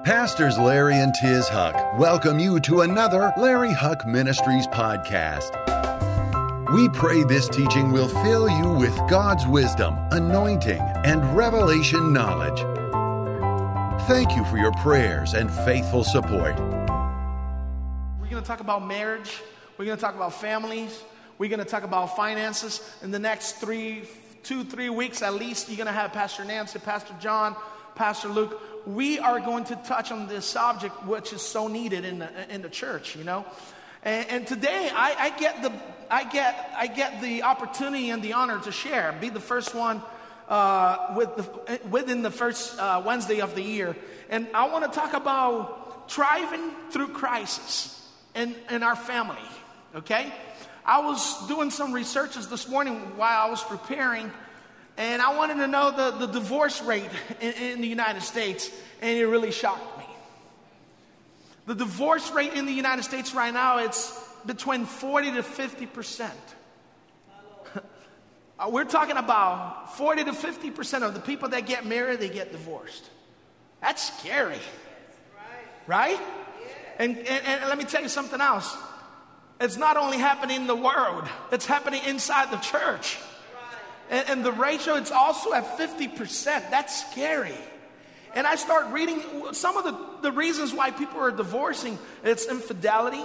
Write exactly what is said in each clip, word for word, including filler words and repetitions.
Pastors Larry and Tiz Huck welcome you to another Larry Huck Ministries podcast. We pray this teaching will fill you with God's wisdom, anointing, and revelation knowledge. Thank you for your prayers and faithful support. We're going to talk about marriage. We're going to talk about families. We're going to talk about finances. In the next three, two, three weeks at least, you're going to have Pastor Nancy, Pastor John, Pastor Luke. We are going to touch on this subject, which is so needed in the in the church, you know. And, and today, I, I get the I get I get the opportunity and the honor to share, be the first one uh, with the, within the first uh, Wednesday of the year. And I want to talk about thriving through crisis in in our family. Okay, I was doing some researches this morning while I was preparing. And I wanted to know the, the divorce rate in, in the United States, and it really shocked me. The divorce rate in the United States right now, it's between forty to fifty percent. We're talking about forty to fifty percent of the people that get married, they get divorced. That's scary. Right? And, and, and let me tell you something else. It's not only happening in the world, it's happening inside the church. And, and the ratio, it's also at fifty percent. That's scary. And I start reading some of the, the reasons why people are divorcing. It's infidelity,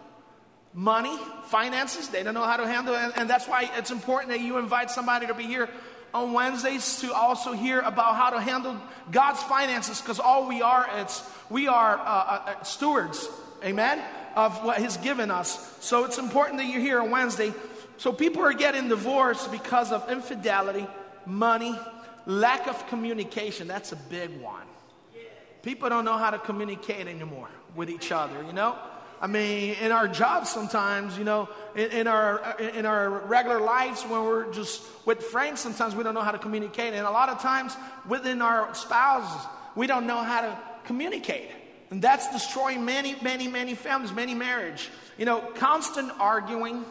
money, finances. They don't know how to handle it. And, and that's why it's important that you invite somebody to be here on Wednesdays to also hear about how to handle God's finances. Because all we are, it's we are uh, uh, stewards, amen, of what He's given us. So it's important that you're here on Wednesday. So people are getting divorced because of infidelity, money, lack of communication. That's a big one. People don't know how to communicate anymore with each other, you know. I mean, in our jobs sometimes, you know, in, in our in our regular lives when we're just with friends, sometimes we don't know how to communicate. And a lot of times within our spouses, we don't know how to communicate. And that's destroying many, many, many families, many marriages. You know, constant arguing.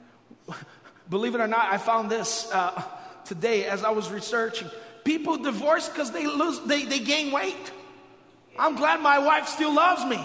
Believe it or not, I found this uh, today as I was researching. People divorce because they lose, they, they gain weight. I'm glad my wife still loves me.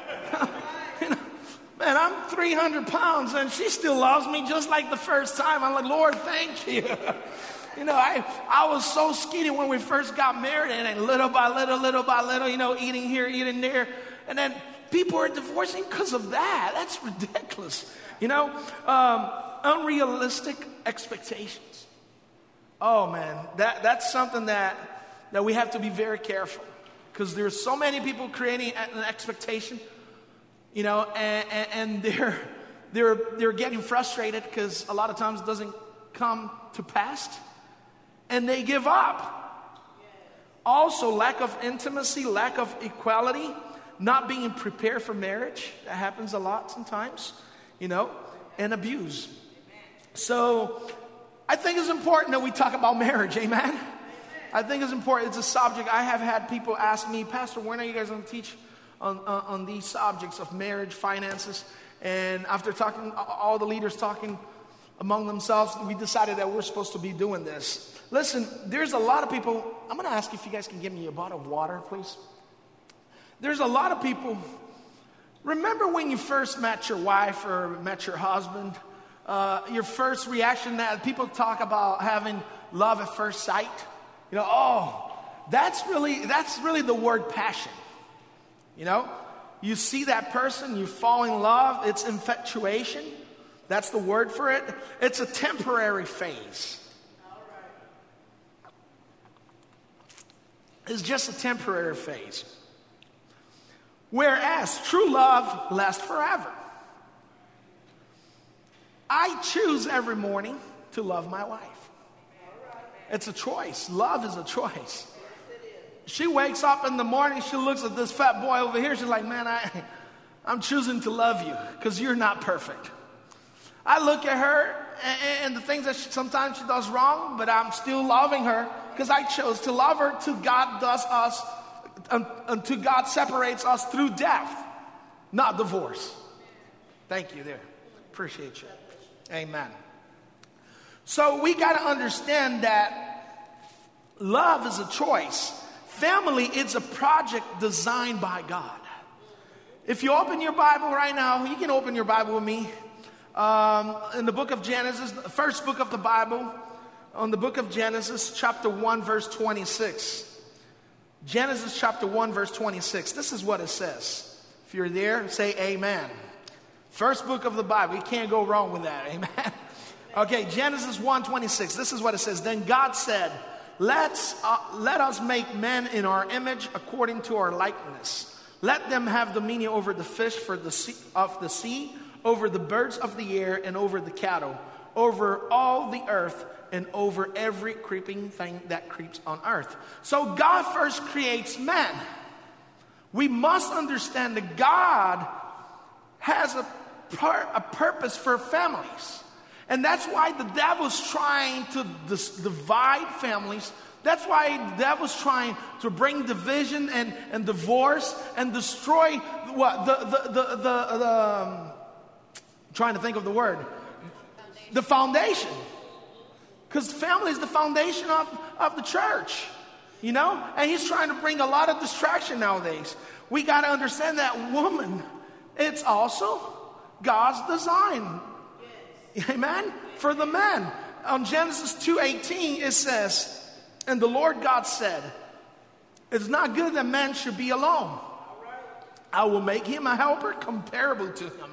You know, man, I'm three hundred pounds and she still loves me just like the first time. I'm like, Lord, thank you. You know, I, I was so skinny when we first got married, and then little by little, little by little, you know, eating here, eating there. And then people are divorcing because of that. That's ridiculous. You know, um, unrealistic expectations. Oh man, that that's something that that we have to be very careful, because there's so many people creating an expectation, you know, and, and, and they're they're they're getting frustrated because a lot of times it doesn't come to pass, and they give up. Also, lack of intimacy, lack of equality, not being prepared for marriage. That happens a lot sometimes, you know, and abuse. So I think it's important that we talk about marriage, amen? Amen? I think it's important. It's a subject. I have had people ask me, Pastor, when are you guys going to teach on, on, on these subjects of marriage, finances? And after talking, all the leaders talking among themselves, we decided that we're supposed to be doing this. Listen, there's a lot of people. I'm going to ask if you guys can give me a bottle of water, please. There's a lot of people. Remember when you first met your wife or met your husband? Uh, your first reaction, that people talk about having love at first sight. You know, oh, that's really that's really the word passion. You know, you see that person, you fall in love. It's infatuation. That's the word for it. It's a temporary phase. It's just a temporary phase. Whereas true love lasts forever. I choose every morning to love my wife. It's a choice. Love is a choice. She wakes up in the morning, she looks at this fat boy over here, she's like, man, I, I'm choosing to love you because you're not perfect. I look at her and, and the things that she, sometimes she does wrong, but I'm still loving her because I chose to love her till God does us, until God separates us through death, not divorce. Thank you there. Appreciate you. Amen. So we got to understand that love is a choice. family is a project designed by God. If you open your Bible right now, you can open your Bible with me. Um, in the book of Genesis, the first book of the Bible, on the book of Genesis, chapter one, verse twenty-six. Genesis chapter one, verse twenty-six. This is what it says. If you're there, say amen. First book of the Bible. You can't go wrong with that. Amen. Okay, Genesis one twenty-six. This is what it says. Then God said, Let's, uh, let us make men in our image according to our likeness. Let them have dominion over the fish for the sea, of the sea, over the birds of the air, and over the cattle, over all the earth, and over every creeping thing that creeps on earth. So God first creates man. We must understand that God has a, par- a purpose for families. And that's why the devil's trying to dis- divide families. That's why the devil's trying to bring division and, and divorce and destroy what the the the, the, the um, trying to think of the word, foundation. the foundation. Because family is the foundation of, of the church, you know. And he's trying to bring a lot of distraction nowadays. We got to understand that woman, it's also God's design. Amen? For the man. On Genesis two eighteen, it says, and the Lord God said, it's not good that man should be alone. I will make him a helper comparable to him.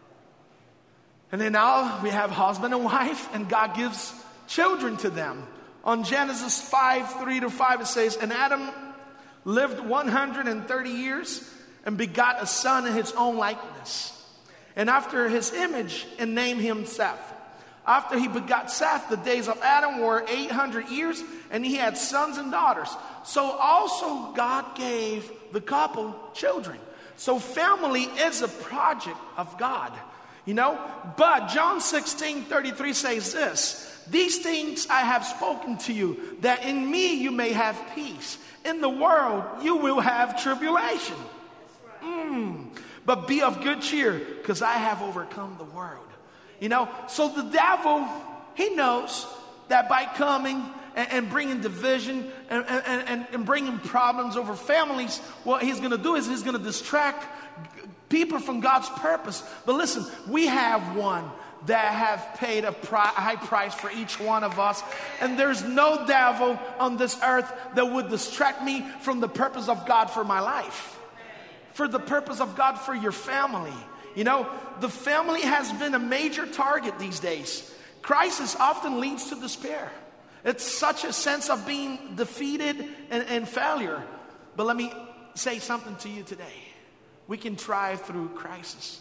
And then now we have husband and wife, and God gives children to them. On Genesis five, three to five, it says, and Adam lived one hundred thirty years and begot a son in his own likeness, and after his image, and named him Seth. After he begot Seth, the days of Adam were eight hundred years, and he had sons and daughters. So also God gave the couple children. So family is a project of God, you know. But John sixteen thirty-three says this, these things I have spoken to you, that in me you may have peace. In the world you will have tribulation. Mm. But be of good cheer, because I have overcome the world. You know, so the devil, he knows that by coming and, and bringing division and, and, and, and bringing problems over families, what he's going to do is he's going to distract people from God's purpose. But listen, we have one that have paid a pri- high price for each one of us. And there's no devil on this earth that would distract me from the purpose of God for my life. For the purpose of God for your family. You know, the family has been a major target these days. Crisis often leads to despair. It's such a sense of being defeated and, and failure. But let me say something to you today. We can thrive through crisis.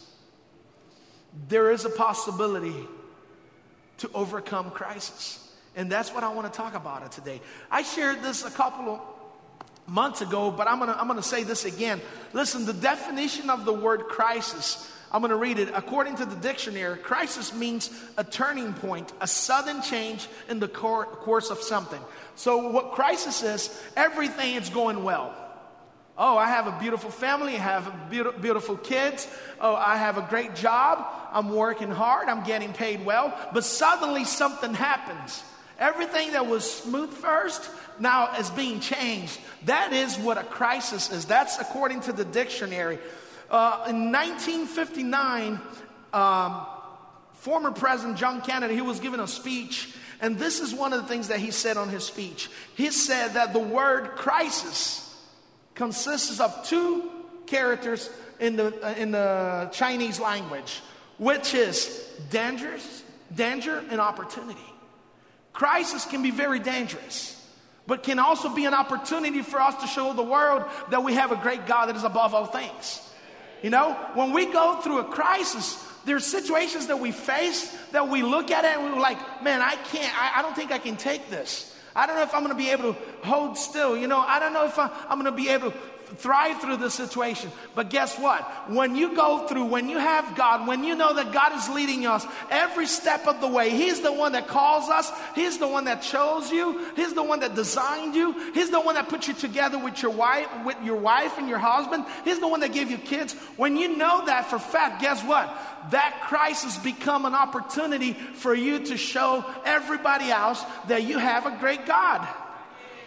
There is a possibility to overcome crisis. And that's what I want to talk about it today. I shared this a couple of months ago, but I'm gonna I'm gonna say this again. Listen, the definition of the word crisis, I'm gonna read it. According to the dictionary, crisis means a turning point, a sudden change in the cor- course of something. So what crisis is, everything is going well. Oh, I have a beautiful family, I have beautiful, beautiful kids. Oh, I have a great job, I'm working hard, I'm getting paid well. But suddenly something happens. Everything that was smooth first now is being changed. That is what a crisis is. That's according to the dictionary. Uh, in nineteen fifty-nine, um, former President John Kennedy, he was giving a speech. And this is one of the things that he said on his speech. He said that the word crisis consists of two characters in the, uh, in the Chinese language, which is dangers, danger and opportunity. Crisis can be very dangerous, but can also be an opportunity for us to show the world that we have a great God that is above all things. You know, when we go through a crisis, there's situations that we face that we look at it and we're like, man, I can't, I, I don't think I can take this. I don't know if I'm going to be able to hold still. You know, I don't know if I, I'm going to be able to thrive through this situation. But guess what? When you go through, when you have God, when you know that God is leading us every step of the way, He's the one that calls us. He's the one that chose you. He's the one that designed you. He's the one that put you together with your wife, with your wife and your husband. He's the one that gave you kids. When you know that for fact, guess what? That crisis become an opportunity for you to show everybody else that you have a great God.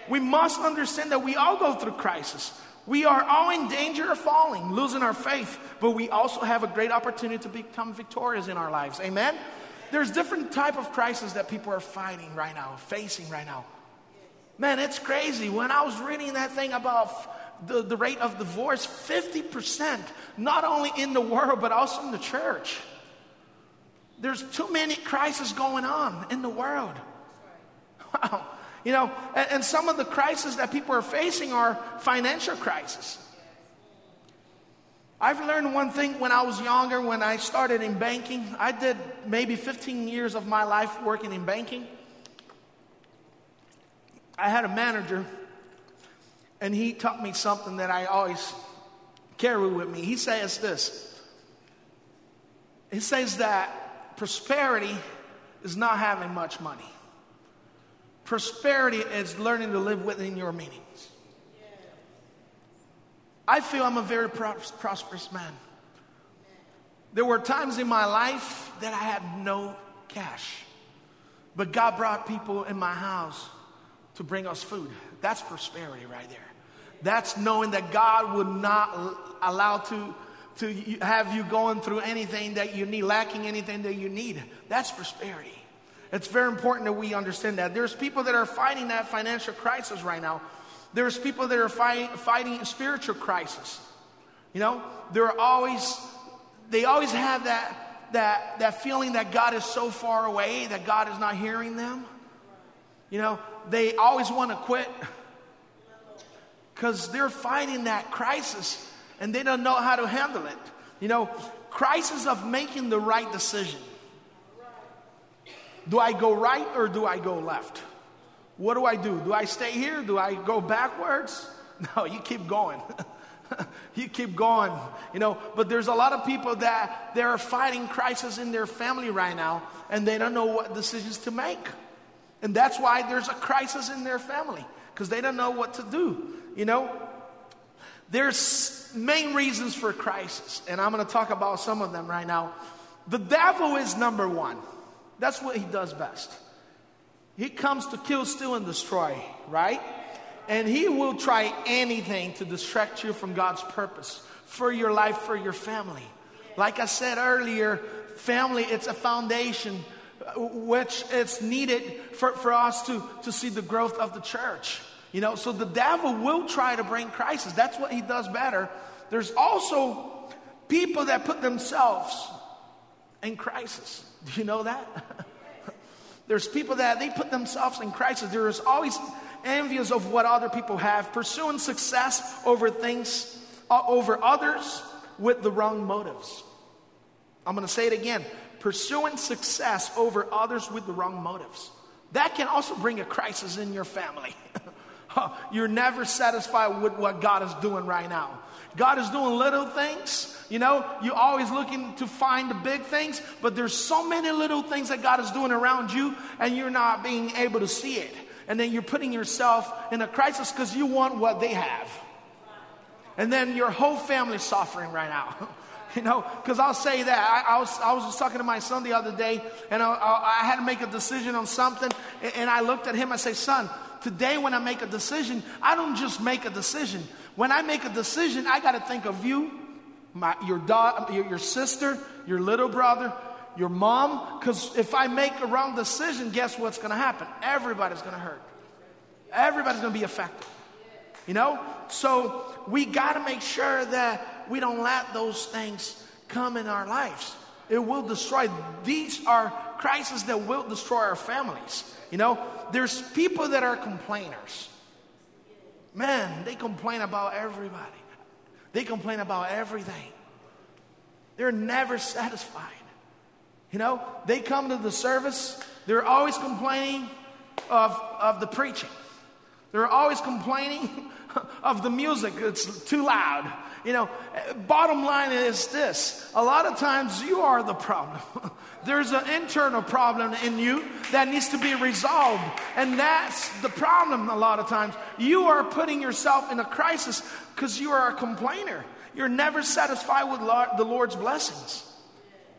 We must understand that we all go through crisis. We are all in danger of falling, losing our faith, but we also have a great opportunity to become victorious in our lives. Amen? There's different type of crises that people are fighting right now, facing right now. Man, it's crazy. When I was reading that thing about the, the rate of divorce, fifty percent, not only in the world, but also in the church. There's too many crises going on in the world. Wow. You know, and, and some of the crises that people are facing are financial crises. I've learned one thing when I was younger, when I started in banking. I did maybe fifteen years of my life working in banking. I had a manager, and he taught me something that I always carry with me. He says this. He says that prosperity is not having much money. Prosperity is learning to live within your meanings. I feel I'm a very pros- prosperous man. There were times in my life that I had no cash, but God brought people in my house to bring us food. That's prosperity right there. That's knowing that God would not allow to, to have you going through anything that you need, lacking anything that you need. That's prosperity. It's very important that we understand that. There's people that are fighting that financial crisis right now. There's people that are fighting, fighting a spiritual crisis. You know, they're always, they always have that, that, that feeling that God is so far away, that God is not hearing them. You know, they always want to quit because they're fighting that crisis and they don't know how to handle it. You know, crisis of making the right decision. Do I go right or do I go left? What do I do? Do I stay here? Do I go backwards? No, you keep going. You keep going, you know, but there's a lot of people that they're fighting crisis in their family right now and they don't know what decisions to make. And that's why there's a crisis in their family, because they don't know what to do, you know. There's main reasons for crisis, and I'm going to talk about some of them right now. The devil is number one. That's what he does best. He comes to kill, steal, and destroy, right? And he will try anything to distract you from God's purpose for your life, for your family. Like I said earlier, family, it's a foundation which it's needed for, for us to, to see the growth of the church. You know, so the devil will try to bring crisis. That's what he does better. There's also people that put themselves in crisis. Do you know that? There's people that they put themselves in crisis. There is always envious of what other people have, pursuing success over things, uh, over others with the wrong motives. I'm going to say it again. Pursuing success over others with the wrong motives. That can also bring a crisis in your family. You're never satisfied with what God is doing right now. God is doing little things, you know, you're always looking to find the big things, but there's so many little things that God is doing around you and you're not being able to see it. And then you're putting yourself in a crisis because you want what they have. And then your whole family's suffering right now. You know, because I'll say that. I, I, was, I was just talking to my son the other day, and I, I, I had to make a decision on something, and, and I looked at him and I say, son, today when I make a decision, I don't just make a decision. When I make a decision, I got to think of you, my, your, daughter, your, your sister, your little brother, your mom, because if I make a wrong decision, guess what's going to happen? Everybody's going to hurt. Everybody's going to be affected. You know? So we got to make sure that we don't let those things come in our lives. It will destroy. These are crises that will destroy our families. You know, there's people that are complainers. Man, they complain about everybody. They complain about everything. They're never satisfied. You know, they come to the service, they're always complaining of, of the preaching. They're always complaining of the music. It's too loud. You know, bottom line is this. A lot of times you are the problem. There's an internal problem in you that needs to be resolved. And that's the problem a lot of times. You are putting yourself in a crisis because you are a complainer. You're never satisfied with the Lord's blessings.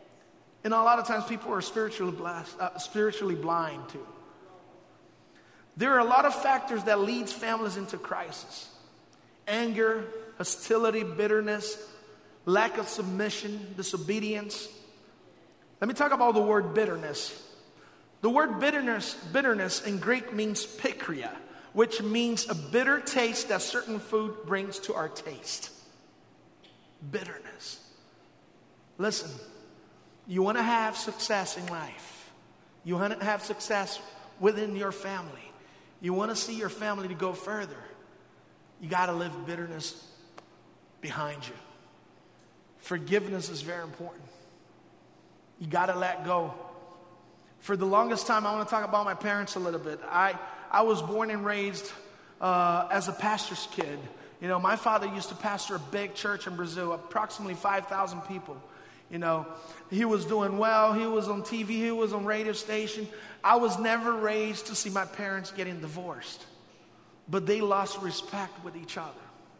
And a lot of times people are spiritually blessed, uh, spiritually blind too. There are a lot of factors that leads families into crisis. Anger, hostility, bitterness, lack of submission, disobedience. Let me talk about the word bitterness. The word bitterness, bitterness in Greek means pikria, which means a bitter taste that certain food brings to our taste. Bitterness. Listen, you want to have success in life. You want to have success within your family. You want to see your family to go further. You got to leave bitterness behind you. Forgiveness is very important. You got to let go. For the longest time, I want to talk about my parents a little bit. I, I was born and raised uh, as a pastor's kid. You know, my father used to pastor a big church in Brazil, approximately five thousand people. You know, he was doing well. He was on T V. He was on radio station. I was never raised to see my parents getting divorced. But they lost respect with each other.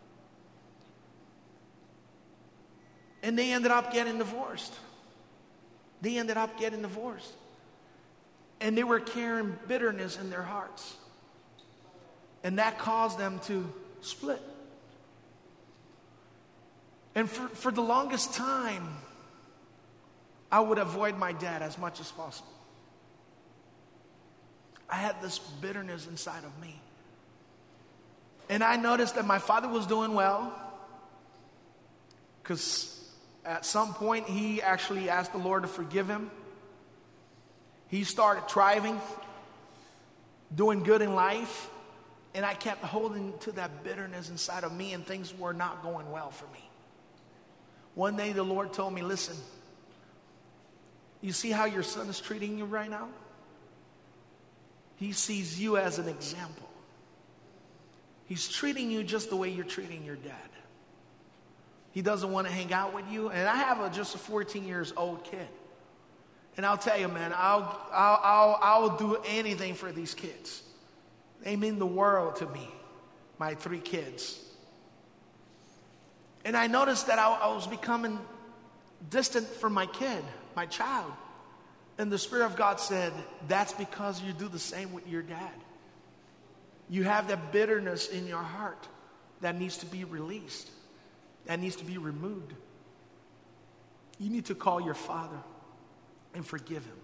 And they ended up getting divorced. They ended up getting divorced. And they were carrying bitterness in their hearts. And that caused them to split. And for, for the longest time, I would avoid my dad as much as possible. I had this bitterness inside of me. And I noticed that my father was doing well, because at some point he actually asked the Lord to forgive him. He started thriving, doing good in life, and I kept holding to that bitterness inside of me, and things were not going well for me. One day the Lord told me, listen, you see how your son is treating you right now? He sees you as an example. He's treating you just the way you're treating your dad. He doesn't want to hang out with you. And I have a, just a fourteen years old kid. And I'll tell you, man, I'll, I'll, I'll, I'll do anything for these kids. They mean the world to me, my three kids. And I noticed that I, I was becoming distant from my kid, my child. And the Spirit of God said, that's because you do the same with your dad. You have that bitterness in your heart that needs to be released, that needs to be removed. You need to call your father and forgive him.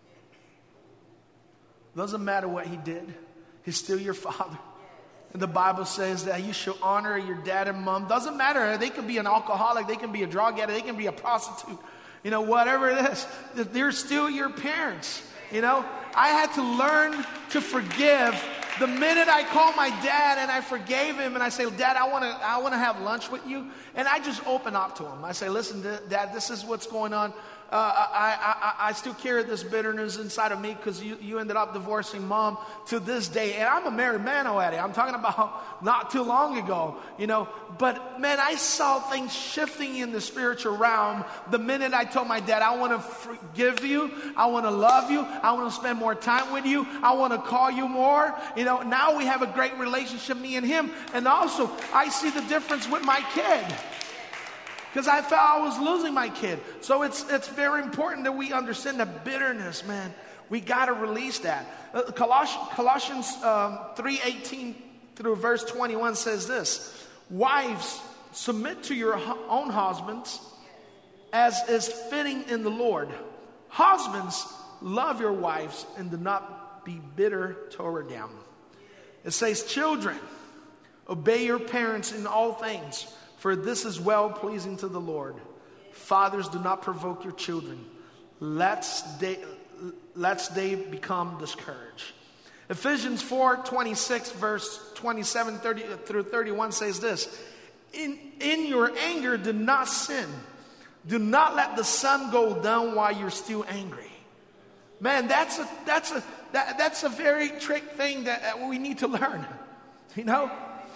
Doesn't matter what he did, he's still your father. And the Bible says that you should honor your dad and mom. Doesn't matter, they could be an alcoholic, they can be a drug addict, they can be a prostitute. You know, whatever it is, they're still your parents. You know, I had to learn to forgive. The minute I called my dad and I forgave him and I say, Dad, I want to I want to have lunch with you. And I just open up to him. I say, listen, Dad, this is what's going on. Uh, I, I, I still carry this bitterness inside of me because you, you ended up divorcing Mom to this day. And I'm a married man already. I'm talking about not too long ago, you know. But, man, I saw things shifting in the spiritual realm the minute I told my dad, I want to forgive you. I want to love you. I want to spend more time with you. I want to call you more. You know, now we have a great relationship, me and him. And also, I see the difference with my kid. Because I felt I was losing my kid. So it's it's very important that we understand that bitterness, man. We got to release that. Uh, Colossians, Colossians um, three eighteen through verse twenty-one says this. Wives, submit to your own husbands as is fitting in the Lord. Husbands, love your wives and do not be bitter toward them. It says, children, obey your parents in all things, for this is well-pleasing to the Lord. Fathers, do not provoke your children, lest they, lest they become discouraged. Ephesians four twenty-six, verse twenty-seven thirty through thirty-one says this. In, in your anger, do not sin. Do not let the sun go down while you're still angry. Man, that's a, that's a, that, that's a very trick thing that we need to learn. You know?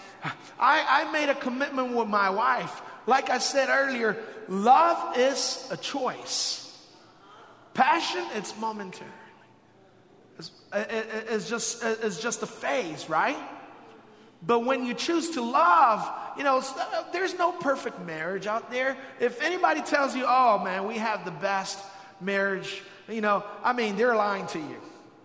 I, I made a commitment with my wife. Like I said earlier, love is a choice. Passion, it's momentary. It's, it, it's, just, it's just a phase, right? But when you choose to love, you know, there's no perfect marriage out there. If anybody tells you, oh man, we have the best marriage, you know, I mean, they're lying to you.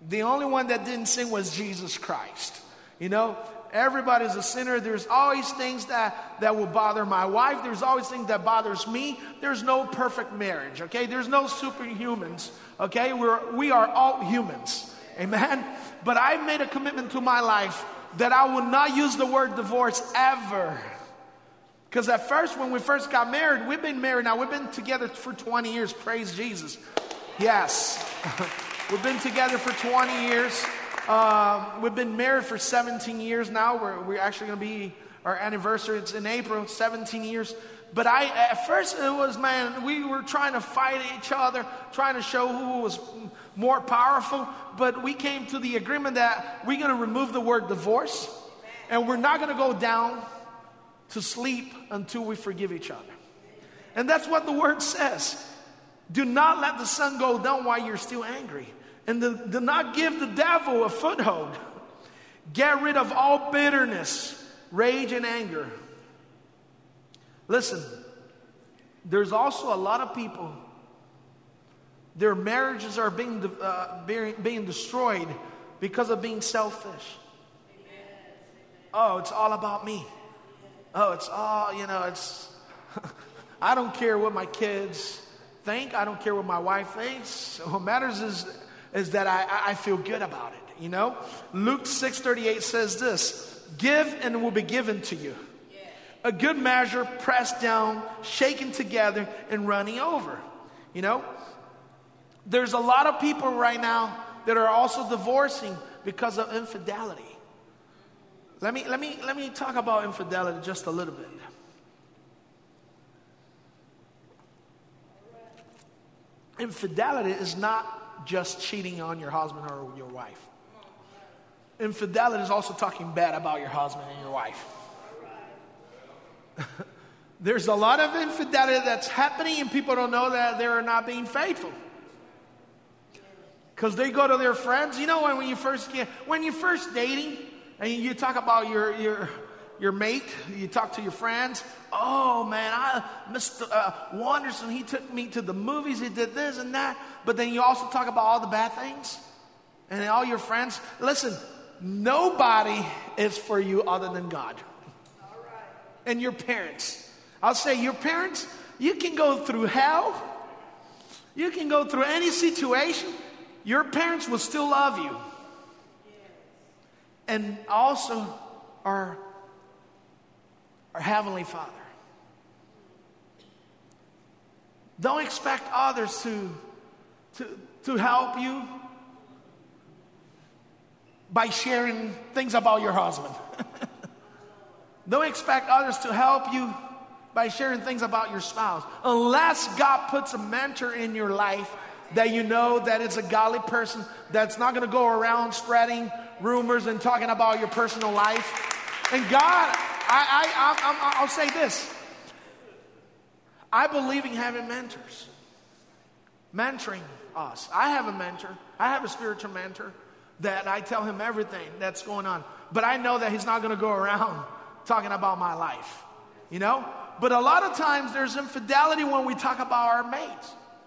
The only one that didn't sin was Jesus Christ. You know, everybody's a sinner. There's always things that, that will bother my wife. There's always things that bothers me. There's no perfect marriage, okay? There's no superhumans, okay? We're, we are all humans, amen? But I've made a commitment to my life that I will not use the word divorce ever. Because at first, when we first got married, we've been married now. We've been together for twenty years. Praise Jesus. Yes. We've been together for twenty years. Um, we've been married for seventeen years now. We're, we're actually going to be, our anniversary, it's in April, seventeen years. But I, at first it was, man, we were trying to fight each other, trying to show who was more powerful. But we came to the agreement that we're going to remove the word divorce. And we're not going to go down to sleep until we forgive each other. And that's what the word says. Do not let the sun go down while you're still angry. And the, do not give the devil a foothold. Get rid of all bitterness, rage, and anger. Listen, there's also a lot of people, their marriages are being, uh, being, being destroyed because of being selfish. Oh, it's all about me. Oh, it's all, you know, it's, I don't care what my kids think. I don't care what my wife thinks. What matters is, is that I, I feel good about it, you know. Luke six thirty-eight says this, give and it will be given to you. A good measure, pressed down, shaken together, and running over. You know, there's a lot of people right now that are also divorcing because of infidelity. Let me, let me, let me talk about infidelity just a little bit. Infidelity is not just cheating on your husband or your wife. Infidelity is also talking bad about your husband and your wife. There's a lot of infidelity that's happening and people don't know that they're not being faithful. Because they go to their friends. You know, when, when you first get, when you're first dating and you talk about your, your, your mate, you talk to your friends. Oh man, I, Mister Uh, Wanderson, he took me to the movies, he did this and that. But then you also talk about all the bad things. And all your friends. Listen, nobody is for you other than God. And your parents. I'll say your parents, you can go through hell. You can go through any situation. Your parents will still love you. And also our, our Heavenly Father. Don't expect others to, to, to help you by sharing things about your husband. Don't expect others to help you by sharing things about your spouse. Unless God puts a mentor in your life that you know that it's a godly person that's not going to go around spreading rumors and talking about your personal life. And God, I, I, I, I'll say this. I believe in having mentors. Mentoring us. I have a mentor. I have a spiritual mentor that I tell him everything that's going on. But I know that he's not going to go around talking about my life, you know? But a lot of times there's infidelity when we talk about our mates.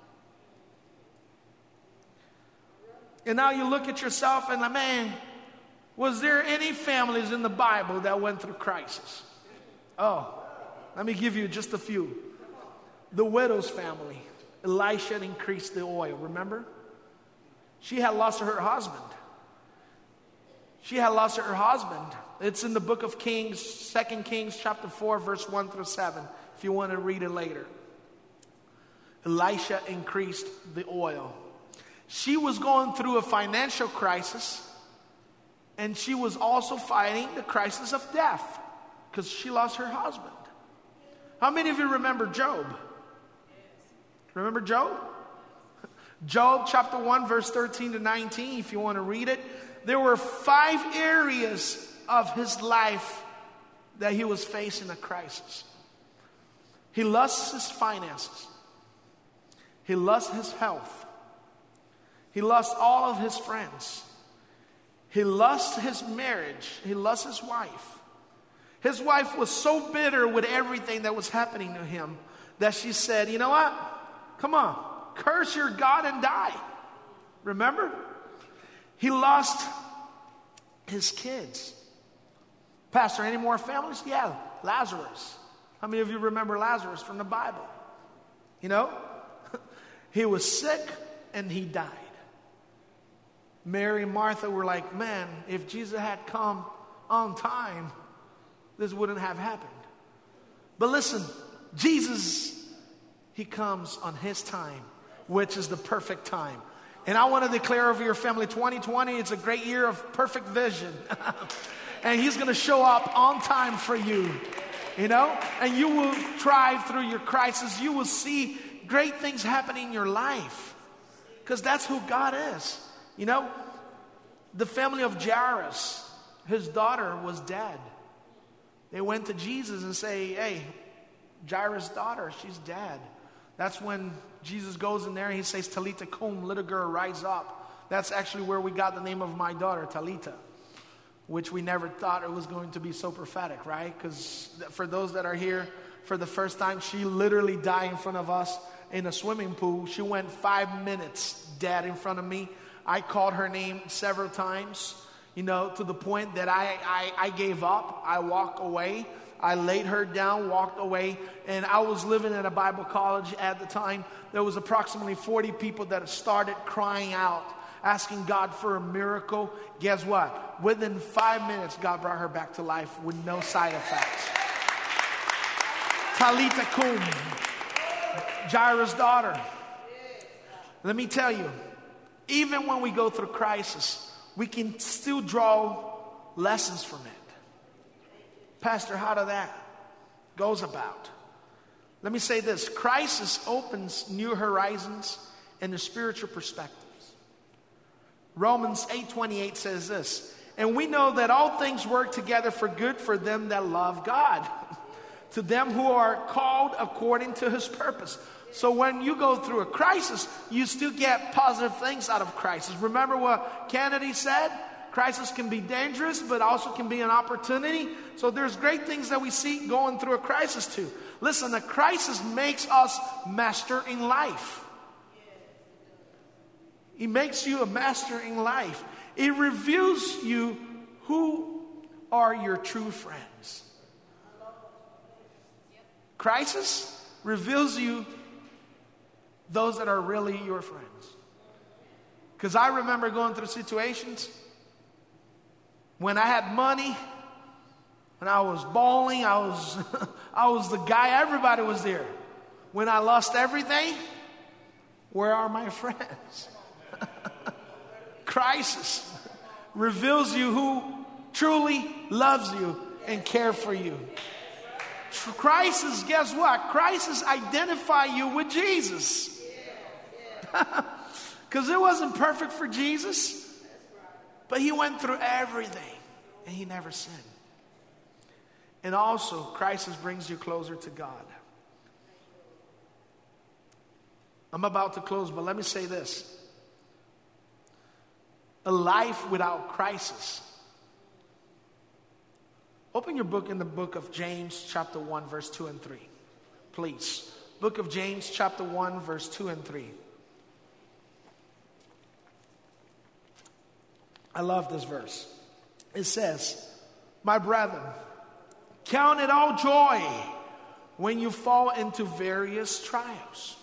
And now you look at yourself and like, man, was there any families in the Bible that went through crisis? Oh, let me give you just a few. The widow's family, Elisha increased the oil, remember? She had lost her husband. She had lost her husband. It's in the book of Kings, Second Kings chapter four, verse one through seven, if you want to read it later. Elisha increased the oil. She was going through a financial crisis, and she was also fighting the crisis of death because she lost her husband. How many of you remember Job? Remember Job? Job chapter one, verse thirteen to nineteen, if you want to read it. There were five areas of his life that he was facing a crisis. He lost his finances. He lost his health. He lost all of his friends. He lost his marriage. He lost his wife. His wife was so bitter with everything that was happening to him that she said, you know what? Come on, curse your God and die. Remember? He lost his kids. Pastor, any more families? Yeah, Lazarus. How many of you remember Lazarus from the Bible? You know, he was sick and he died. Mary and Martha were like, man, if Jesus had come on time, this wouldn't have happened. But listen, Jesus, he comes on his time, which is the perfect time. And I want to declare over your family, twenty twenty, it's a great year of perfect vision. And he's going to show up on time for you, you know? And you will thrive through your crisis. You will see great things happening in your life because that's who God is. You know, the family of Jairus, his daughter was dead. They went to Jesus and say, hey, Jairus' daughter, she's dead. That's when Jesus goes in there and he says, Talitha kum, little girl, rise up. That's actually where we got the name of my daughter, Talitha, which we never thought it was going to be so prophetic, right? Because for those that are here for the first time, she literally died in front of us in a swimming pool. She went five minutes dead in front of me. I called her name several times, you know, to the point that I, I, I gave up. I walked away. I laid her down, walked away, and I was living at a Bible college at the time. There was approximately forty people that started crying out, asking God for a miracle. Guess what? Within five minutes, God brought her back to life with no side effects. Talitha kum, Jairus' daughter. Let me tell you, even when we go through crisis, we can still draw lessons from it. Pastor, how do that goes about? Let me say this. Crisis opens new horizons and the spiritual perspectives. Romans eight twenty-eight says this, and we know that all things work together for good for them that love God, to them who are called according to his purpose. So when you go through a crisis, you still get positive things out of crisis. Remember what Kennedy said? Crisis can be dangerous, but also can be an opportunity. So there's great things that we see going through a crisis too. Listen, a crisis makes us master in life. It makes you a master in life. It reveals you who are your true friends. Crisis reveals you those that are really your friends. Because I remember going through situations when I had money, when I was balling, I was, I was the guy, everybody was there. When I lost everything, where are my friends? Crisis reveals you who truly loves you and cares for you. Crisis, guess what? Crisis identify you with Jesus. Because it wasn't perfect for Jesus, but he went through everything and he never sinned. And also, crisis brings you closer to God. I'm about to close, but let me say this. A life without crisis. Open your book in the book of James, chapter one, verse two and three. Please. Book of James, chapter one, verse two and three. I love this verse. It says, my brethren, count it all joy when you fall into various trials.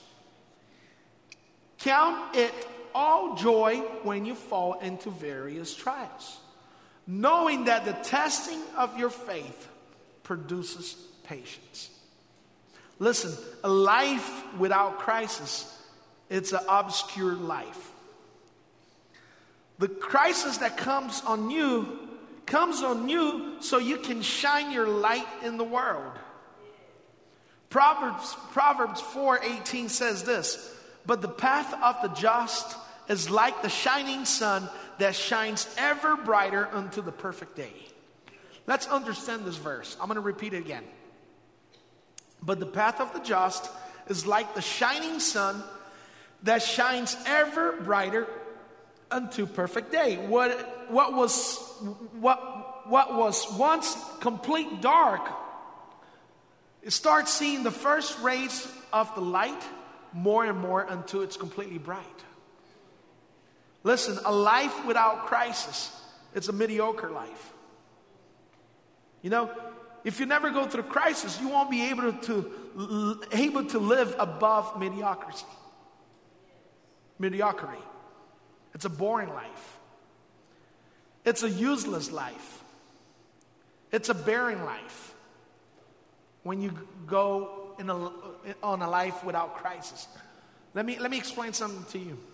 Count it all joy when you fall into various trials, knowing that the testing of your faith produces patience. Listen, a life without crisis, it's an obscure life. The crisis that comes on you comes on you so you can shine your light in the world. Proverbs, Proverbs four eighteen says this, but the path of the just is like the shining sun that shines ever brighter unto the perfect day. Let's understand this verse. I'm going to repeat it again. But the path of the just is like the shining sun that shines ever brighter unto perfect day. What, what was what, what was once complete dark, it starts seeing the first rays of the light more and more until it's completely bright. Listen, a life without crisis, it's a mediocre life. You know, if you never go through crisis, you won't be able to, able to live above mediocrity. Mediocrity. It's a boring life. It's a useless life. It's a barren life. When you go in a, on a life without crisis. Let me, let me explain something to you.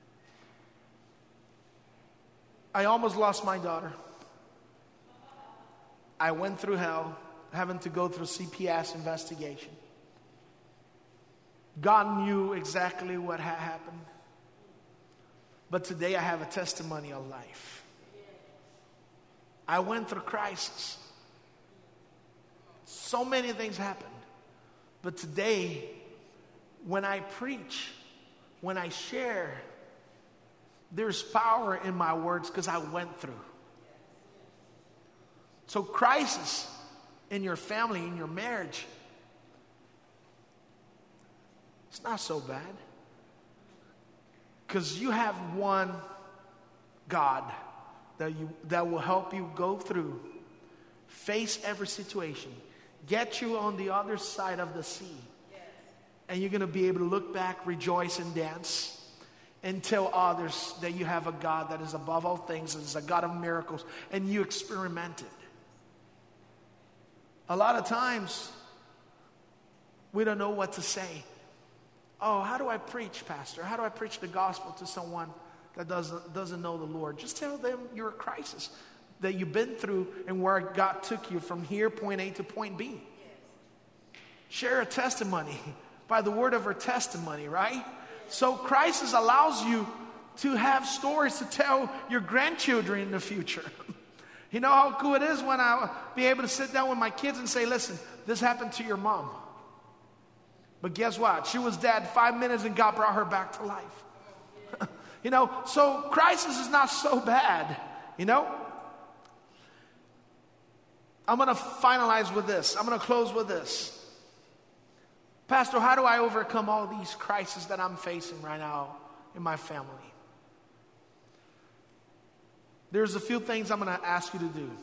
I almost lost my daughter. I went through hell, having to go through C P S investigation. God knew exactly what had happened. But today I have a testimony of life. I went through crisis. So many things happened. But today, when I preach, when I share, there's power in my words because I went through. So crisis in your family, in your marriage, it's not so bad. Because you have one God that you that will help you go through, face every situation, get you on the other side of the sea. Yes. And you're going to be able to look back, rejoice, and dance, and tell others that you have a God that is above all things, and is a God of miracles, and you experimented. A lot of times, we don't know what to say. Oh, how do I preach, Pastor? How do I preach the gospel to someone that doesn't, doesn't know the Lord? Just tell them you're a crisis that you've been through and where God took you from here, point A to point B. Yes. Share a testimony by the word of her testimony, right? So crisis allows you to have stories to tell your grandchildren in the future. You know how cool it is when I be able to sit down with my kids and say, listen, this happened to your mom. But guess what? She was dead five minutes and God brought her back to life. You know, so crisis is not so bad, you know. I'm going to finalize with this. I'm going to close with this. Pastor, how do I overcome all these crises that I'm facing right now in my family? There's a few things I'm going to ask you to do.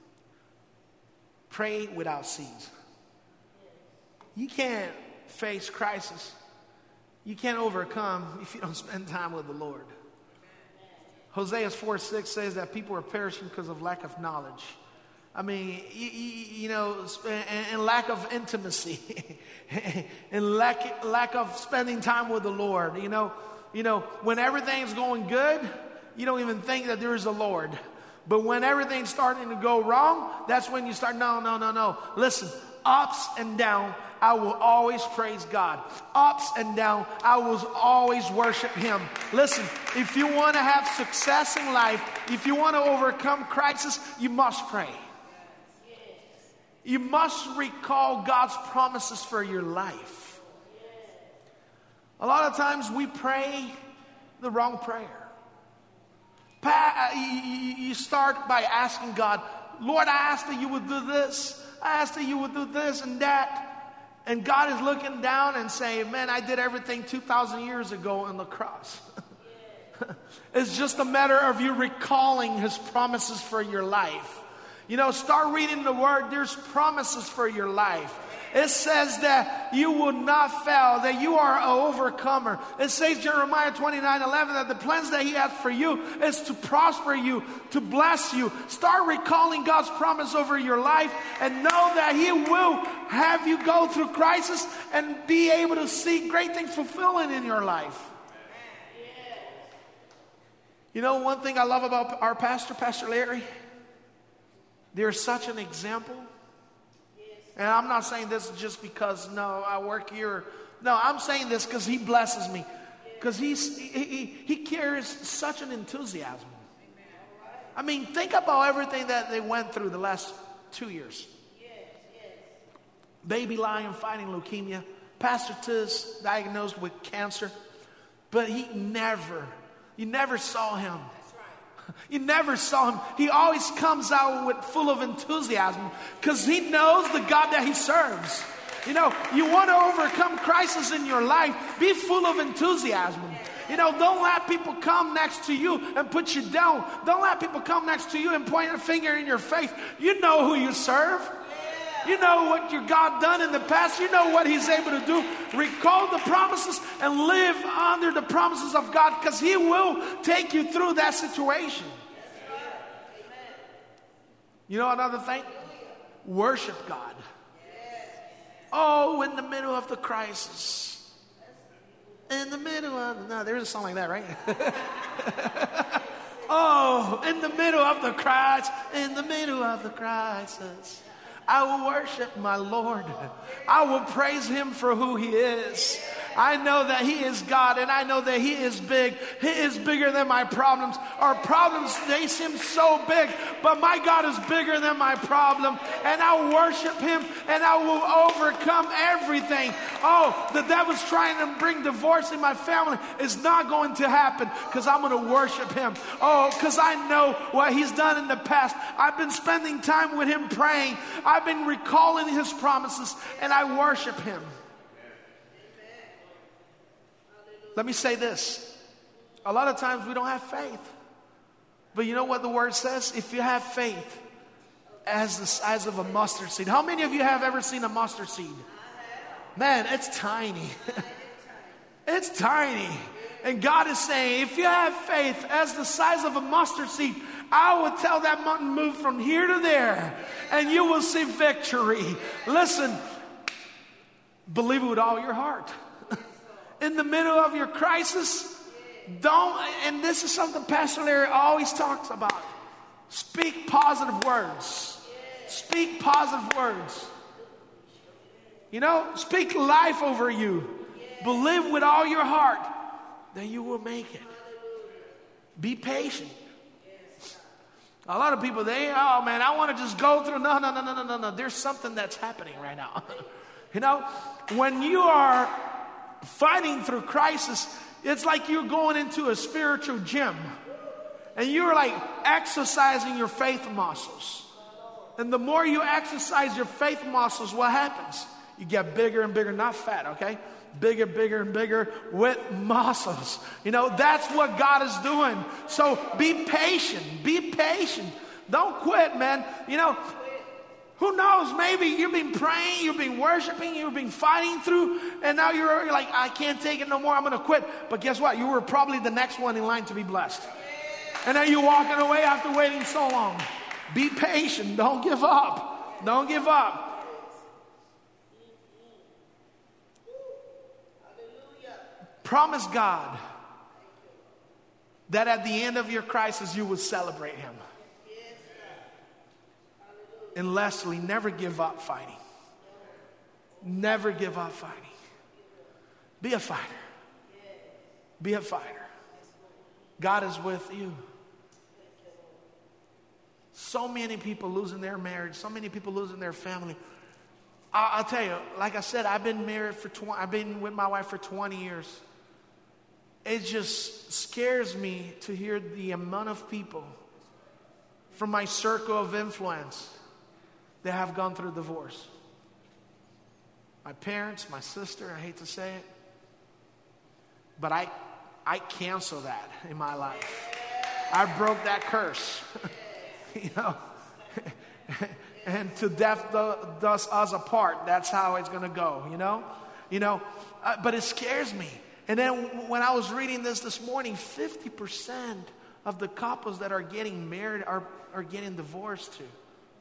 Pray without cease. You can't face crisis. You can't overcome if you don't spend time with the Lord. Hosea four six says that people are perishing because of lack of knowledge. I mean, you, you, you know, and, and lack of intimacy, and lack lack of spending time with the Lord. You know, you know, when everything's going good, you don't even think that there is a Lord. But when everything's starting to go wrong, that's when you start. No, no, no, no. Listen, ups and down, I will always praise God. Ups and down, I will always worship Him. Listen, if you want to have success in life, if you want to overcome crisis, you must pray. You must recall God's promises for your life. A lot of times we pray the wrong prayer. You start by asking God, Lord, I ask that you would do this. I ask that you would do this and that. And God is looking down and saying, man, I did everything two thousand years ago on the cross. It's just a matter of you recalling His promises for your life. You know, start reading the Word. There's promises for your life. It says that you will not fail, that you are an overcomer. It says, Jeremiah twenty-nine eleven, that the plans that He has for you is to prosper you, to bless you. Start recalling God's promise over your life and know that He will have you go through crisis and be able to see great things fulfilling in your life. You know, one thing I love about our pastor, Pastor Larry, there's such an example. And I'm not saying this just because, no, I work here. No, I'm saying this because he blesses me. Because he's he, he, he carries such an enthusiasm. I mean, think about everything that they went through the last two years. Baby Lion fighting leukemia. Pastor Tiz diagnosed with cancer. But he never, you never saw him. You never saw him. He always comes out with full of enthusiasm because he knows the God that he serves. You know, you want to overcome crisis in your life, be full of enthusiasm. You know, don't let people come next to you and put you down. Don't let people come next to you and point a finger in your face. You know who you serve. You know what your God done in the past. You know what he's able to do. Recall the promises and live under the promises of God, because he will take you through that situation. You know another thing? Worship God. Oh, in the middle of the crisis. In the middle of, no, there's a song like that, right? Oh, in the middle of the crisis, in the middle of the crisis, I will worship my Lord. I will praise him for who he is. I know that he is God, and I know that he is big. He is bigger than my problems. Our problems, they seem so big, but my God is bigger than my problem, and I will worship him, and I will overcome everything. Oh, the devil's trying to bring divorce in my family. It's not going to happen, because I'm going to worship him. Oh, because I know what he's done in the past. I've been spending time with him praying. I've been recalling his promises, and I worship him. Let me say this. A lot of times we don't have faith. But you know what the word says? If you have faith as the size of a mustard seed. How many of you have ever seen a mustard seed? Man, it's tiny. It's tiny. And God is saying, if you have faith as the size of a mustard seed, I will tell that mountain move from here to there, and you will see victory. Listen, believe it with all your heart. In the middle of your crisis, don't, and this is something Pastor Larry always talks about, speak positive words. Speak positive words. You know, speak life over you. Believe with all your heart that you will make it. Be patient. A lot of people, they, oh man, I want to just go through. No, no, no, no, no, no, no. There's something that's happening right now. You know, when you are fighting through crisis, it's like you're going into a spiritual gym and you're like exercising your faith muscles. And the more you exercise your faith muscles, what happens? You get bigger and bigger, not fat, okay? Bigger, bigger, and bigger with muscles. You know, that's what God is doing. So be patient. Be patient. Don't quit, man. You know, who knows? Maybe you've been praying, you've been worshiping, you've been fighting through, and now you're, you're like, I can't take it no more, I'm going to quit. But guess what? You were probably the next one in line to be blessed. And then you're walking away after waiting so long. Be patient. Don't give up. Don't give up. Promise God that at the end of your crisis, you will celebrate him. And lastly, never give up fighting. Never give up fighting. Be a fighter. Be a fighter. God is with you. So many people losing their marriage. So many people losing their family. I'll, I'll tell you, like I said, I've been married for twenty. I've been with my wife for twenty years. It just scares me to hear the amount of people from my circle of influence that have gone through divorce. My parents, my sister, I hate to say it, but I, I cancel that in my life. I broke that curse, you know, and to death does us apart. That's how it's going to go, you know, you know, uh, but it scares me. And then when I was reading this this morning, fifty percent of the couples that are getting married are, are getting divorced too.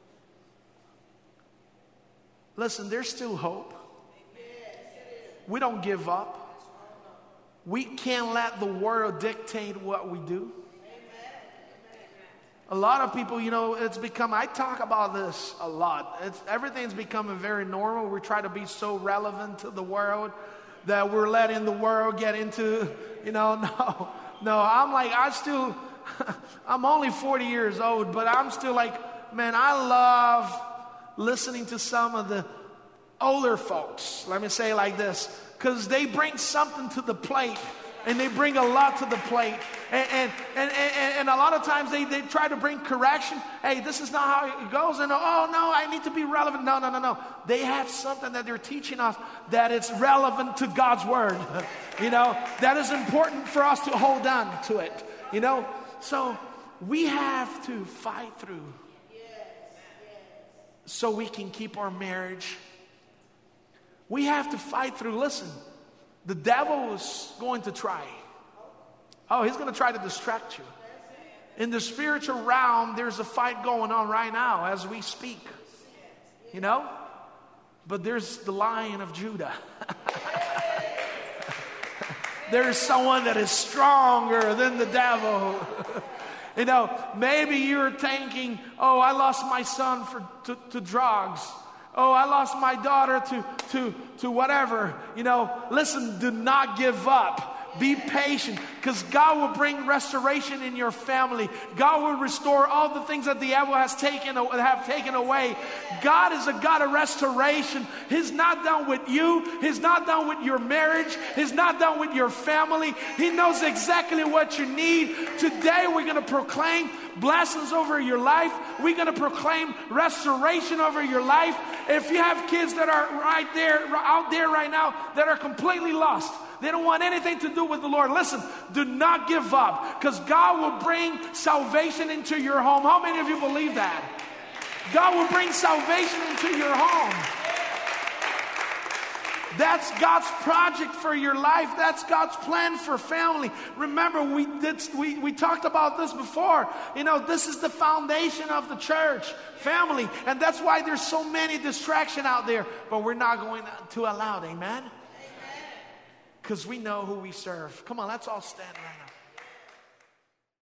Listen, there's still hope. We don't give up. We can't let the world dictate what we do. A lot of people, you know, it's become, I talk about this a lot. It's, everything's becoming very normal. We try to be so relevant to the world that we're letting the world get into, you know, no, no, I'm like, I still, I'm only forty years old, but I'm still like, man, I love listening to some of the older folks, let me say it like this, because they bring something to the plate And they bring a lot to the plate. And, and, and, and, and a lot of times they, they try to bring correction. Hey, this is not how it goes. And oh, no, I need to be relevant. No, no, no, no. They have something that they're teaching us that is relevant to God's word. You know, that is important for us to hold on to it. You know, so we have to fight through so we can keep our marriage. We have to fight through. Listen. The devil is going to try. Oh, he's going to try to distract you. In the spiritual realm, there's a fight going on right now as we speak. You know? But there's the Lion of Judah. There's someone that is stronger than the devil. You know, maybe you're thinking, oh, I lost my son for, to, to drugs. Oh, I lost my daughter to, to, to whatever. You know, listen, do not give up. Be patient, because God will bring restoration in your family. God will restore all the things that the devil has taken, have taken away. God is a God of restoration. He's not done with you. He's not done with your marriage. He's not done with your family. He knows exactly what you need. Today we're going to proclaim blessings over your life. We're going to proclaim restoration over your life. If you have kids that are right there, out there right now, that are completely lost, they don't want anything to do with the Lord. Listen, do not give up, because God will bring salvation into your home. How many of you believe that? God will bring salvation into your home. That's God's project for your life. That's God's plan for family. Remember, we did we, we talked about this before. You know, this is the foundation of the church, family. And that's why there's so many distractions out there. But we're not going to allow it. Amen? Because we know who we serve. Come on, let's all stand right now.